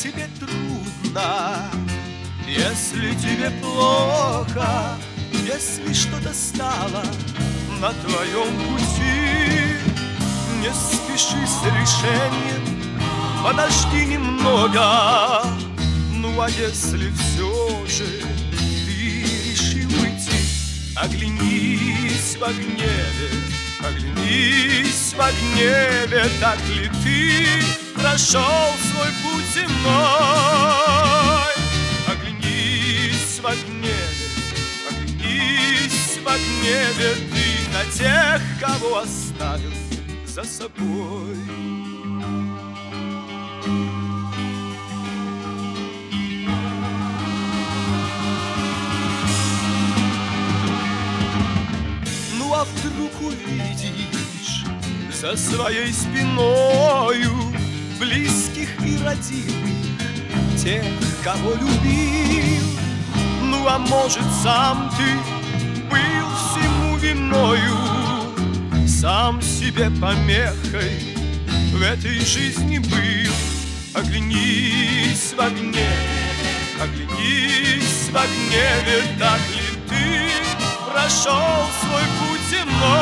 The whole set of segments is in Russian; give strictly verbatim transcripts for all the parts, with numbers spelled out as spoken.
тебе трудно, если тебе плохо, если что-то стало на твоем пути, не спеши с решением, подожди немного. Ну а если все же ты решил уйти, оглянись в гневе, оглянись в гневе, так ли ты прошел свой путь земной? Оглянись в гневе, оглянись в гневе ты на тех, кого оставил за собой. Ну а вдруг увидишь за своей спиною близких и родимых, тех, кого любил. Ну а может сам ты был всему виною, сам себе помехой в этой жизни был. Оглянись в гневе, оглянись в гневе, так ли ты прошел свой путь земной?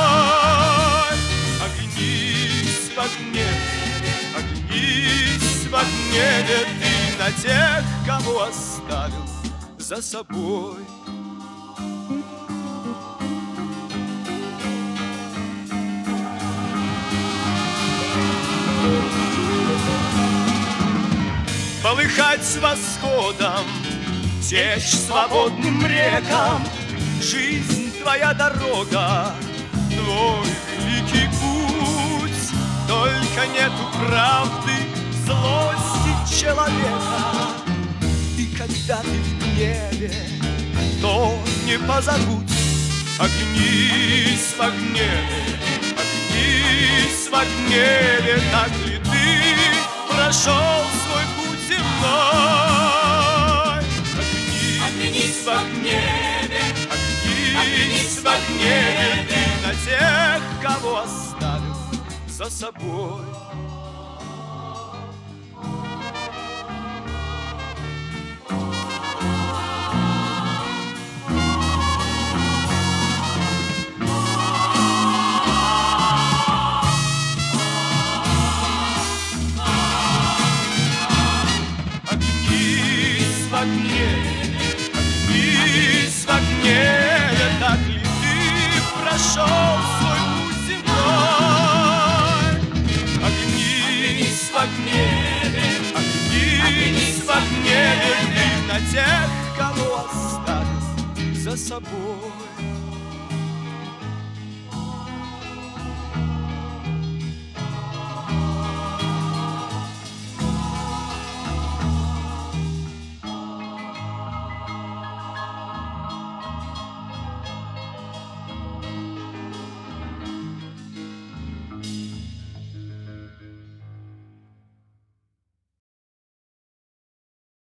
Оглянись в гневе, оглянись в гневе ты на тех, кого оставил за собой. Полыхать с восходом, течь свободным рекам, жизнь твоя дорога, твой великий путь. Только нету правды, злости человека, и когда ты в гневе, то не позабудь. Оглянись в гневе, оглянись в гневе, так ли ты прошел свой путь земной? Оглянись, оглянись в гневе, оглянись в гневе ты на тех, кого оставил за собой. В гневе, оглянись в гневе, так ли ты прошел свой путь земной? Оглянись в гневе, оглянись в гневе ты на тех, кого оставил за собой.